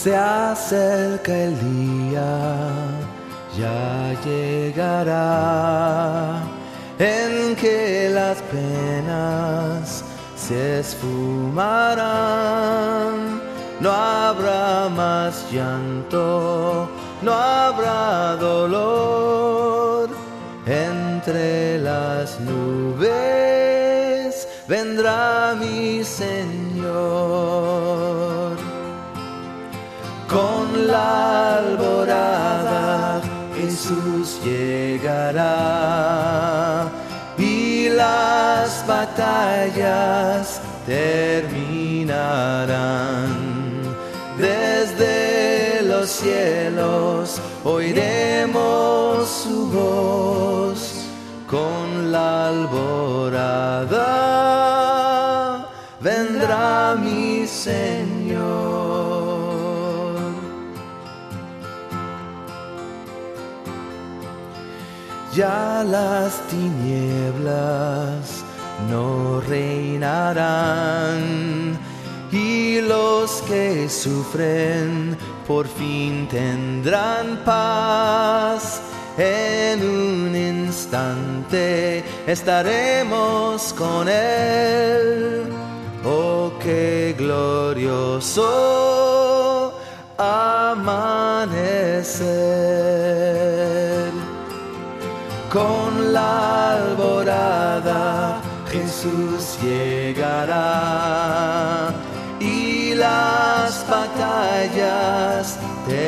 Se acerca el día, ya llegará, en que las penas se esfumarán. No habrá más llanto, no habrá dolor. Entre las nubes vendrá mi Señor. Con la alborada Jesús llegará y las batallas terminarán. Desde los cielos oiremos su voz. Con la alborada vendrá mi Señor. Ya las tinieblas no reinarán y los que sufren por fin tendrán paz. En un instante estaremos con Él. Oh, qué glorioso amanecer. Con la alborada Jesús llegará y las batallas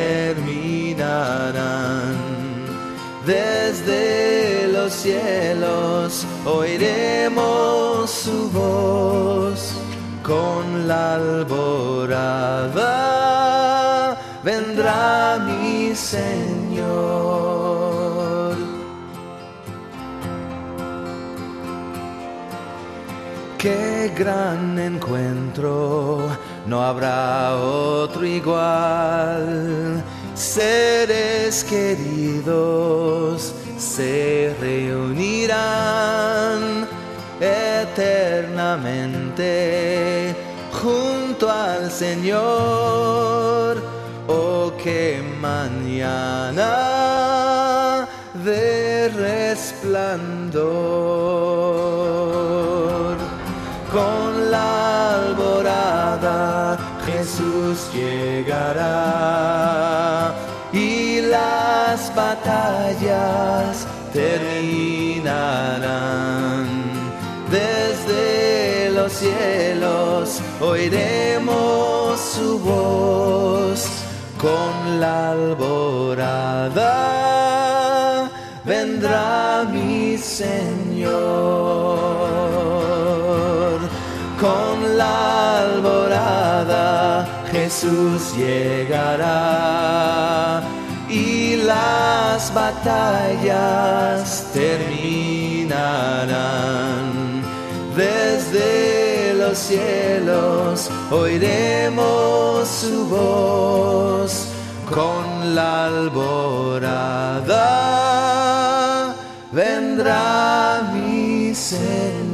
terminarán. Desde los cielos oiremos su voz. Con la alborada vendrá mi Señor. Qué gran encuentro, no habrá otro igual. Seres queridos se reunirán eternamente junto al Señor. Oh, qué mañana de resplandor. Con la alborada Jesús llegará y las batallas terminarán. Desde los cielos oiremos su voz. Con la alborada vendrá mi Señor. Con la alborada Jesús llegará y las batallas terminarán. Desde los cielos oiremos su voz. Con la alborada vendrá mi Señor.